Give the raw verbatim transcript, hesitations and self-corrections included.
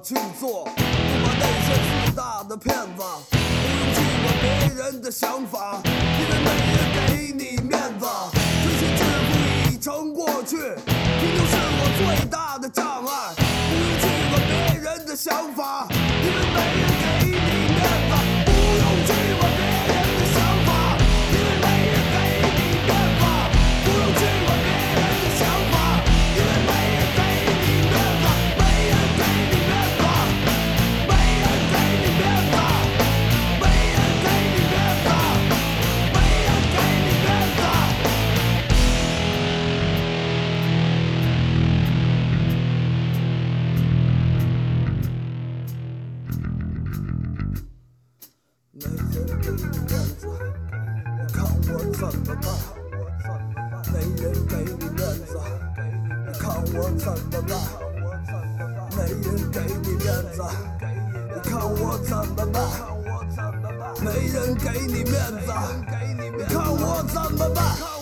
去做。你把那些自大的骗子，不用去管别人的想法，因为没人给你面子。这些致富已成过去，贫穷是我最大的障碍。不用去管别人的想法，因为没人给你面子。不用去管别人的想法，因为没人给你面子。不用去管别人的想法，因为没人给你面子。没人给你面子，没人给你面子，没人给你面子，没人给你面子。没人给你面子，你看我怎么办？没人给你面子，你看我怎么办？没人给你面子，你看我怎么办？没人给你面子，你看我怎么办？